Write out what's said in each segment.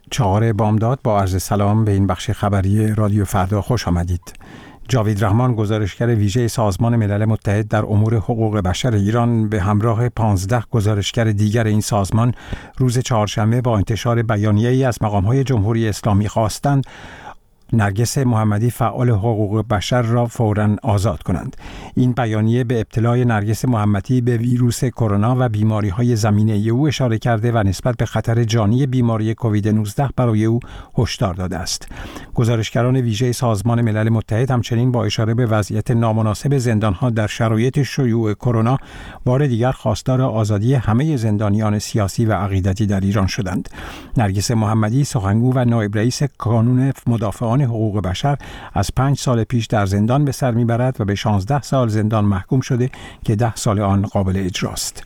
4 بامداد با عرض سلام به این بخش خبری رادیو فردا خوش آمدید. جاوید رحمان، گزارشگر ویژه سازمان ملل متحد در امور حقوق بشر ایران، به همراه 15 گزارشگر دیگر این سازمان روز چهارشنبه با انتشار بیانیه‌ای از مقام‌های جمهوری اسلامی خواستند نرگس محمدی، فعال حقوق بشر، را فوراً آزاد کنند. این بیانیه به ابتلای نرگس محمدی به ویروس کرونا و بیماری‌های زمینه‌ای او اشاره کرده و نسبت به خطر جانی بیماری کووید 19 برای او هشدار داده است. گزارشگران ویژه سازمان ملل متحد همچنین با اشاره به وضعیت نامناسب زندان‌ها در شرایط شیوع کرونا، بار دیگر خواستار آزادی همه زندانیان سیاسی و عقیدتی در ایران شدند. نرگس محمدی، سخنگو و نایب رئیس کانون مدافعان حقوق بشر، از 5 سال پیش در زندان به سر میبرد و به 16 سال زندان محکوم شده که 10 سال آن قابل اجراست.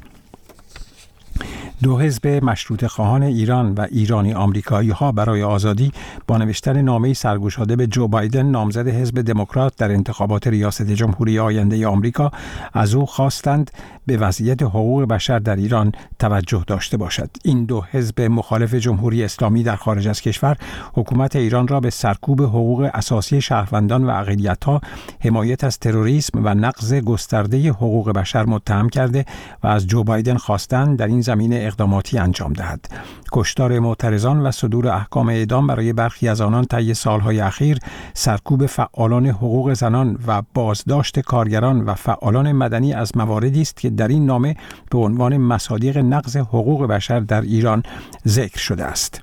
2 حزب مشروطه خواهان ایران و ایرانی آمریکایی ها برای آزادی با نوشتن نامه‌ای سرگشاده به جو بایدن، نامزد حزب دموکرات در انتخابات ریاست جمهوری آینده آمریکا، از او خواستند به وضعیت حقوق بشر در ایران توجه داشته باشد. این 2 حزب مخالف جمهوری اسلامی در خارج از کشور حکومت ایران را به سرکوب حقوق اساسی شهروندان و اقلیت‌ها، حمایت از تروریسم و نقض گسترده حقوق بشر متهم کرده و از جو بایدن خواستند در این زمینه اقداماتی انجام دهد. کشتار معترضان و صدور احکام اعدام برای برخی از آنان طی سالهای اخیر، سرکوب فعالان حقوق زنان و بازداشت کارگران و فعالان مدنی از مواردی است که در این نامه به عنوان مصادیق نقض حقوق بشر در ایران ذکر شده است.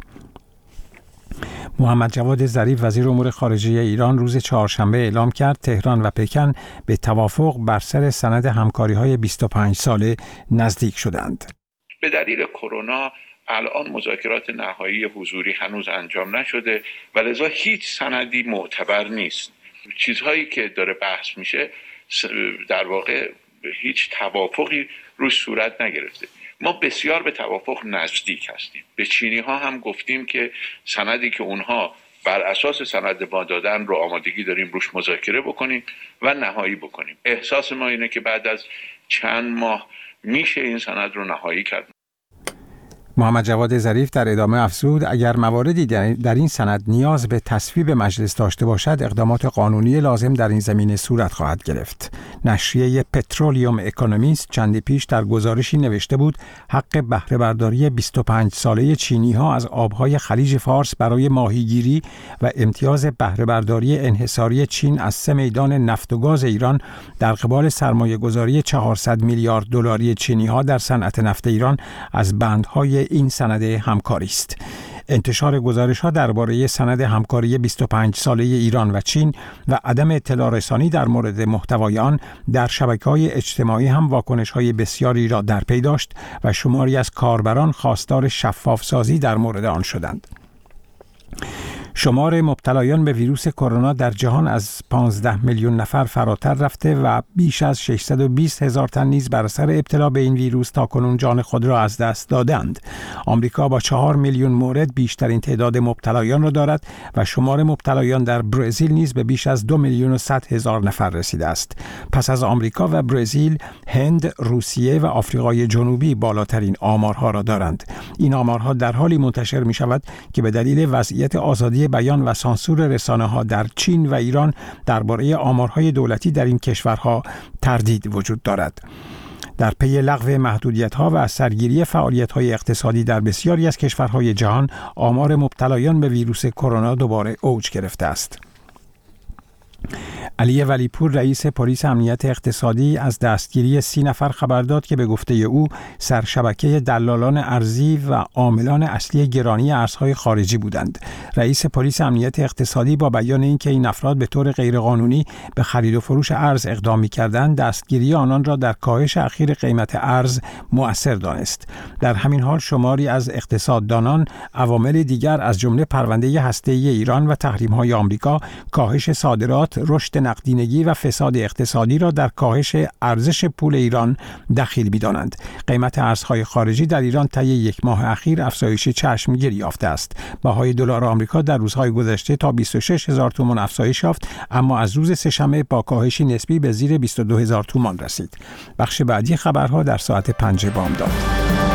محمد جواد ظریف، وزیر امور خارجه ایران، روز چهارشنبه اعلام کرد تهران و پکن به توافق بر سر سند همکاری‌های 25 ساله نزدیک شدند. به دلیل کرونا الان مذاکرات نهایی حضوری هنوز انجام نشده و لذا هیچ سندی معتبر نیست. چیزهایی که داره بحث میشه در واقع هیچ توافقی روش صورت نگرفته. ما بسیار به توافق نزدیک هستیم. به چینی ها هم گفتیم که سندی که اونها بر اساس سند ما دادن رو آمادگی داریم روش مذاکره بکنیم و نهایی بکنیم. احساس ما اینه که بعد از چند ماه میشه این سند رو نهایی کرد. محمد جواد ظریف در ادامه افزود اگر مواردی در این سند نیاز به تصویب مجلس داشته باشد، اقدامات قانونی لازم در این زمینه صورت خواهد گرفت. نشریه پترولیوم اکونومیست چندی پیش در گزارشی نوشته بود حق بهره برداری 25 ساله چینی ها از آبهای خلیج فارس برای ماهیگیری و امتیاز بهره برداری انحصاری چین از 3 میدان نفت و گاز ایران در قبال سرمایه گذاری 400 میلیارد دلاری چینی ها در صنعت نفت ایران از بندهای این سند همکاری است. انتشار گزارش‌ها درباره سند همکاری 25 ساله ایران و چین و عدم اطلاع رسانی در مورد محتوای آن در شبکه‌های اجتماعی هم واکنش‌های بسیاری را در پی داشت و شماری از کاربران خواستار شفاف‌سازی در مورد آن شدند. شمار مبتلایان به ویروس کرونا در جهان از 15 میلیون نفر فراتر رفته و بیش از 620 هزار تن نیز بر اثر ابتلا به این ویروس تاکنون جان خود را از دست دادند. آمریکا با 4 میلیون مورد بیشترین تعداد مبتلایان را دارد و شمار مبتلایان در برزیل نیز به بیش از 2 میلیون و 100 هزار نفر رسیده است. پس از آمریکا و برزیل، هند، روسیه و آفریقای جنوبی بالاترین آمارها را دارند. این آمارها در حالی منتشر می شود که به دلیل وضعیت آزادی بیان و سانسور رسانه‌ها در چین و ایران درباره آمارهای دولتی در این کشورها تردید وجود دارد. در پی لغو محدودیت‌ها و سرگیری فعالیت‌های اقتصادی در بسیاری از کشورهای جهان، آمار مبتلایان به ویروس کرونا دوباره اوج گرفته است. علی ولیپور، رئیس پلیس امنیت اقتصادی، از دستگیری 30 نفر خبر داد که به گفته او سرشبکه دلالان ارزی و عاملان اصلی گرانی ارزهای خارجی بودند. رئیس پلیس امنیت اقتصادی با بیان اینکه این افراد به طور غیرقانونی به خرید و فروش ارز اقدام می‌کردند، دستگیری آنان را در کاهش اخیر قیمت ارز مؤثر دانست. در همین حال شماری از اقتصاددانان عوامل دیگر از جمله پرونده هسته‌ای ایران و تحریم‌های آمریکا، کاهش صادرات، رشد نقدینگی و فساد اقتصادی را در کاهش ارزش پول ایران دخیل می‌دانند. قیمت ارزهای خارجی در ایران طی 1 ماه اخیر افزایش چشمگیری یافته است. بهای دلار آمریکا در روزهای گذشته تا 26,000 تومان افزایش یافت، اما از روز سه‌شنبه با کاهشی نسبی به زیر 22,000 تومان رسید. بخش بعدی خبرها در ساعت 5 بامداد.